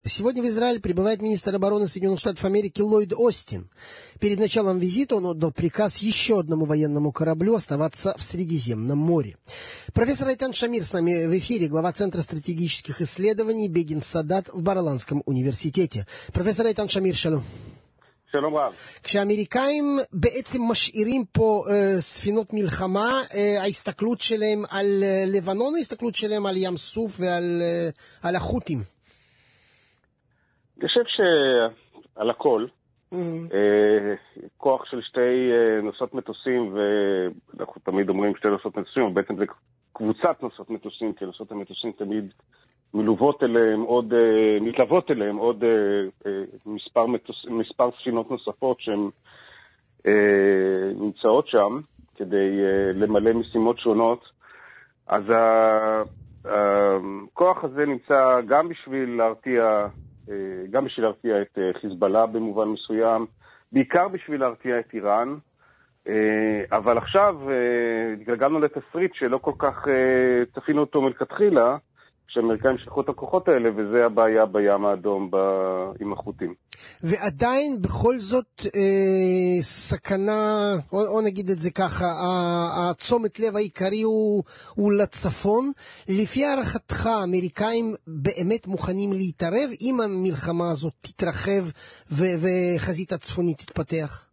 Сегодня в Израиль прибывает министр обороны Соединенных Штатов Америки Ллойд Остин. Перед началом визита он отдал приказ еще одному военному кораблю оставаться в Средиземном море. Профессор Эйтан Шамир с нами в эфире, глава Центра стратегических исследований Бегин Садат в Bar-Ilanском университете. Профессор Эйтан Шамир, шалом. שלום רב. כשהאמריקאים בעצם משאירים פה ספינות מלחמה, ההסתכלות שלהם על לבנון, ההסתכלות שלהם על ים סוף ועל החות'ים? אני חושב שעל הכל, כוח של שתי נושאות מטוסים, ואנחנו תמיד אומרים שתי נושאות מטוסים, אבל בעצם זה קבוצת נושאות מטוסים, כי נושאות המטוסים תמיד מתלוות אליהם עוד מספר ספינות נוספות שהן נמצאות שם כדי למלא משימות שונות. אז הכוח הזה נמצא גם בשביל להרתיע את חיזבאללה במובן מסוים, בעיקר בשביל להרתיע את איראן, אבל עכשיו התגלגלנו לתסריט שלא כל כך צפינו אותו מלכתחילה, שהאמריקאים שלחו את הכוחות האלה, וזה הבעיה בים האדום עם החות'ים. ועדיין בכל זאת סכנה, או נגיד את זה ככה, הצומת לב העיקרי הוא לצפון. לפי הערכתך, האמריקאים באמת מוכנים להתערב אם המלחמה הזאת תתרחב וחזית הצפונית תתפתח?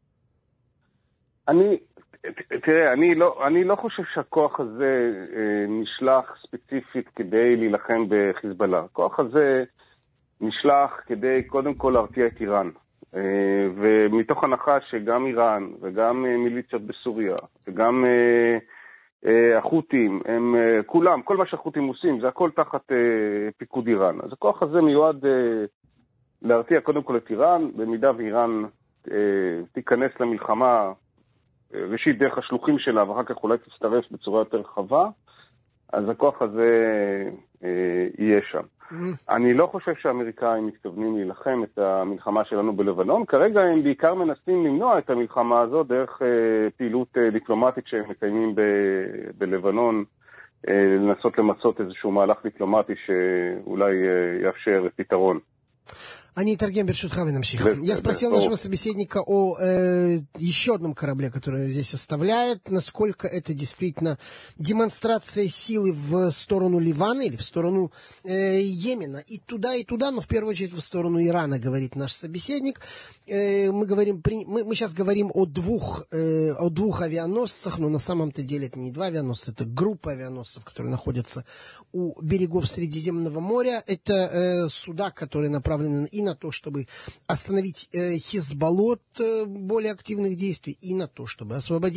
תראה, אני לא חושב שהכוח הזה נשלח ספציפית כדי להילחם בחיזבאללה. הכוח הזה נשלח כדי קודם כל להרתיע את איראן. ומתוך הנחה שגם איראן וגם מיליציות בסוריה וגם החות'ים, הם כולם, כל מה שהחות'ים עושים, זה הכל תחת פיקוד איראן. אז הכוח הזה מיועד להרתיע קודם כל את איראן, במידה ואיראן תיכנס למלחמה ראשית דרך השלוחים שלה, ואחר כך אולי תצטרף בצורה יותר רחבה, אז הכוח הזה יהיה שם. אני לא חושב שהאמריקאים מתכוונים להילחם את המלחמה שלנו בלבנון. כרגע הם בעיקר מנסים למנוע את המלחמה הזאת דרך פעילות דיפלומטית שהם מקיימים בלבנון, לנסות למצות איזשהו מהלך דיפלומטי שאולי יאפשר פתרון. אני אתרגם ברשותך ונמשיך. Я спросил нашего собеседника о еще одном корабле, который здесь оставляет, насколько это действительно демонстрация силы в сторону Ливана или в сторону Йемена. И туда, но в первую очередь в сторону Ирана, говорит наш собеседник. Мы сейчас говорим о двух авианосцах, но на самом-то деле это не два авианосца, это группа авианосцев, которые находятся у берегов Средиземного моря. Это суда, которые направлены и на то, чтобы остановить Хизбаллу от более активных действий, и на то, чтобы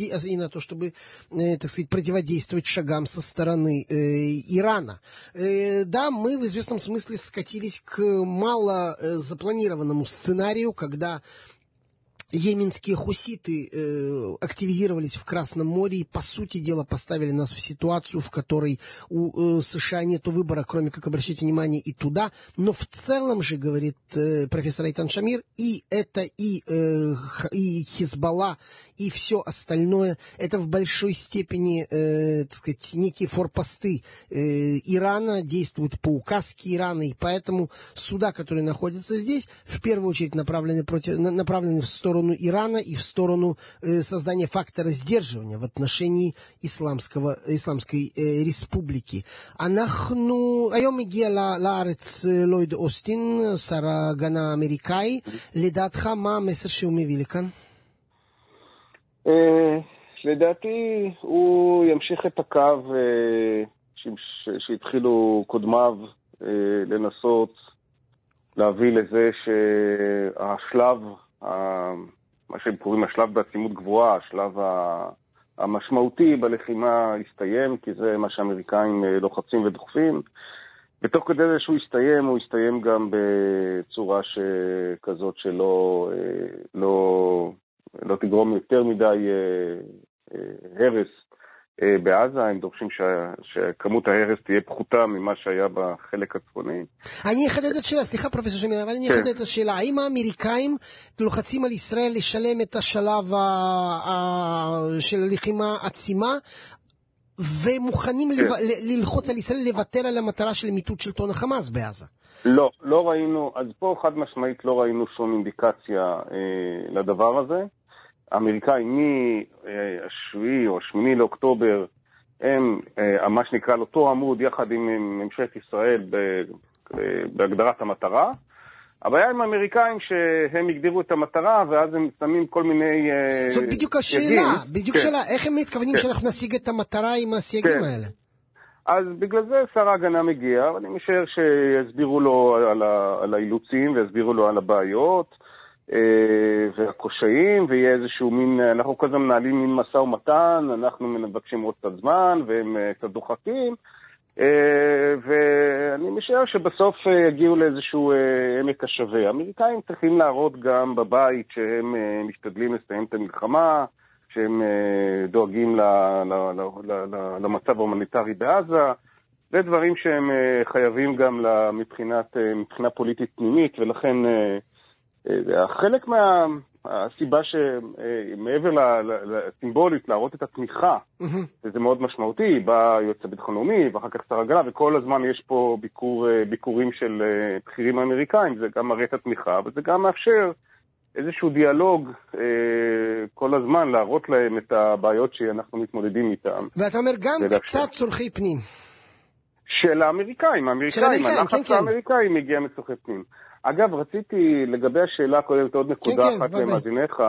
так сказать, противодействовать шагам со стороны Ирана. Да, мы в известном смысле скатились к мало запланированному сценарию, когда йеменские хуситы активизировались в Красном море и, по сути дела, поставили нас в ситуацию, в которой у США нет выбора, кроме как обращать внимание и туда. Но в целом же, говорит профессор Эйтан Шамир, и это, и Хизбалла, и все остальное, это в большой степени, так сказать, некие форпосты Ирана, действуют по указке Ирана, и поэтому суда, которые находятся здесь, в первую очередь направлены в сторону Ирана и в сторону создания фактора сдерживания в отношении Исламской республики. היום הגיע לארץ לויד אוסטין, שר ההגנה האמריקאי. לדעתך, מה המסר שהוא מביא לכאן? לדעתי הוא ימשיך את הקו שהתחילו קודמיו לנסות להביא לזה שהשלב, מה שהם קוראים השלב בעצימות גבוהה, השלב המשמעותי בלחימה יסתיים, כי זה מה שהאמריקאים לוחצים ודוחפים. בתוך כדי זה שהוא יסתיים, הוא יסתיים גם בצורה כזאת לא תגרום יותר מדי הרס בעזה. הם דורשים שכמות ההרס תהיה פחותה ממה שהיה בחלק הצפוני. אני אחדד את השאלה, סליחה פרופסור שמיר, אבל אני אחדד את השאלה. האם האמריקאים לוחצים על ישראל לשלם את השלב של הלחימה עצימה, ומוכנים ללחוץ על ישראל לוותר על המטרה של מיטוט שלטון החמאס בעזה. לא ראינו, אז פה חד משמעית לא ראינו שום אינדיקציה לדבר הזה. האמריקאים מ-7 או 8 לאוקטובר הם, מה שנקרא, אותו עמוד יחד עם ממשלת ישראל בהגדרת המטרה. הבעיה עם האמריקאים שהם הגדירו את המטרה, ואז הם שמים כל מיני זאת בדיוק השאלה, בדיוק שאלה, איך הם מתכוונים שאנחנו נשיג את המטרה עם הסייגים האלה? אז בגלל זה שר ההגנה מגיע, ואני משער שיסבירו לו על האילוצים, ויסבירו לו על הבעיות, והקושאים, ויהיה איזשהו מין, אנחנו כל הזמן מנהלים מין מסע ומתן, אנחנו מבקשים עוד קצת זמן, והם קצת דוחקים, ואני משער שבסוף יגיעו לאיזשהו עמק השווה. האמריקאים צריכים להראות גם בבית שהם משתדלים לסיים את המלחמה, שהם דואגים למצב ההומניטרי בעזה. זה דברים שהם חייבים גם מבחינה פוליטית פנימית, ולכן חלק מהסיבה שמעבר לסימבולית להראות את התמיכה, וזה מאוד משמעותי, בא יועץ הביטחון לאומי ואחר כך שר ההגנה, וכל הזמן יש פה ביקורים של בכירים אמריקאים, זה גם מראה את התמיכה, וזה גם מאפשר איזשהו דיאלוג כל הזמן, להראות להם את הבעיות שאנחנו מתמודדים איתם. ואתה אומר גם קצת צורכי פנים. של האמריקאים, הלחץ האמריקאים מגיע מצורכי פנים. אגב, רציתי לגבי השאלה הקודמת עוד נקודה אחת למאזיניך,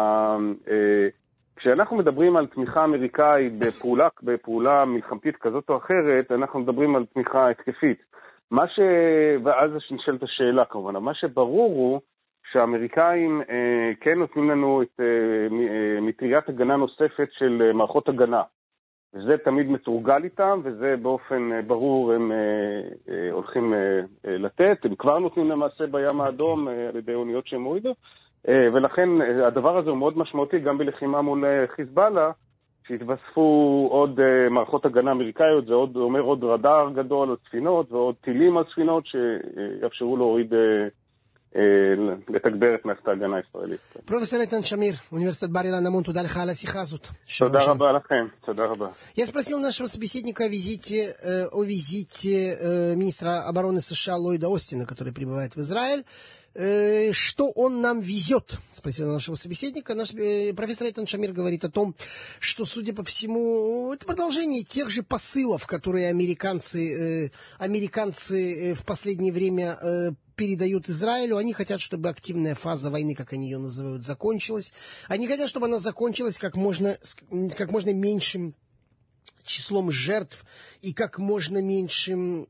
כשאנחנו מדברים על תמיכה אמריקאית בפעולה מלחמתית כזאת או אחרת, אנחנו מדברים על תמיכה התקפית. ואז נשאלת השאלה כמובן, מה שברור הוא שהאמריקאים כן נותנים לנו את מטריית הגנה נוספת של מערכות הגנה. וזה תמיד מתורגל איתם, וזה באופן ברור הם הולכים לתת. הם כבר נותנים למעשה בים האדום על ידי אוניות שהם הורידו, ולכן הדבר הזה הוא מאוד משמעותי גם בלחימה מול חיזבאללה, שהתווספו עוד מערכות הגנה אמריקאיות, זה אומר עוד רדאר גדול על ספינות, ועוד טילים על ספינות שיאפשרו להוריד לתגבר את מערכת ההגנה הישראלית. פרופסור איתן שמיר, университет Бар-Илан, המון תודה לך על השיחה הזאת. תודה רבה לכם, тודה רבה. Я спросил нашего собеседника о визите министра обороны США Ллойда Остина, который прибывает в Израиль. Что он нам везет? Спросил нашего собеседника. Наш профессор Эйтан Шамир говорит о том, что, судя по всему, это продолжение тех же посылов, которые американцы в последнее время передают Израилю. Они хотят, чтобы активная фаза войны, как они ее называют, закончилась. Они хотят, чтобы она закончилась как можно меньшим числом жертв и как можно меньшим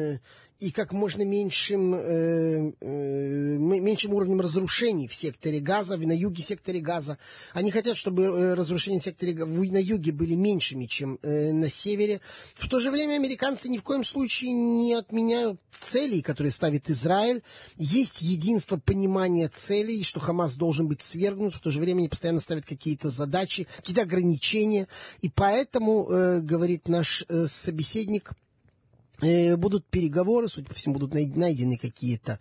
меньшим уровнем разрушений в секторе Газа, на юге секторе Газа. Они хотят, чтобы разрушения в секторе на юге были меньшими, чем на севере. В то же время американцы ни в коем случае не отменяют целей, которые ставит Израиль. Есть единство понимания целей, что Хамас должен быть свергнут. В то же время они постоянно ставят какие-то задачи, какие-то ограничения. И поэтому, говорит наш собеседник, будут переговоры, судя по всему, будут найдены какие-то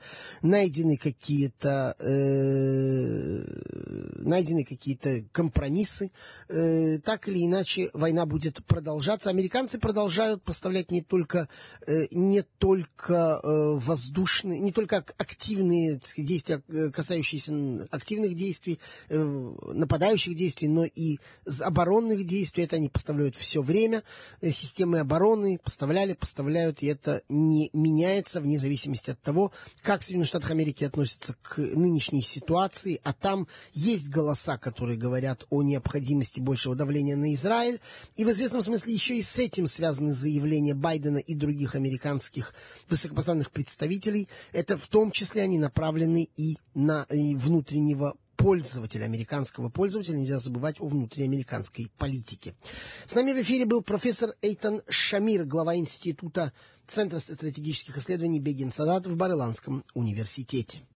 компромиссы. Так или иначе, война будет продолжаться. Американцы продолжают поставлять не только воздушные, не только активные действия, касающиеся активных действий, нападающих действий, но и оборонных действий. Это они поставляют все время. Системы обороны поставляют, и это не меняется вне зависимости от того, как Соединенные Штаты Америки относятся к нынешней ситуации, а там есть голоса, которые говорят о необходимости большего давления на Израиль, и в известном смысле еще и с этим связаны заявления Байдена и других американских высокопоставленных представителей. Это в том числе они направлены и на внутреннего пользователя, американского пользователя. Нельзя забывать о внутриамериканской политике. С нами в эфире был профессор Эйтан Шамир, глава Института Центра стратегических исследований Бегин Садат в Бар-Иланском университете.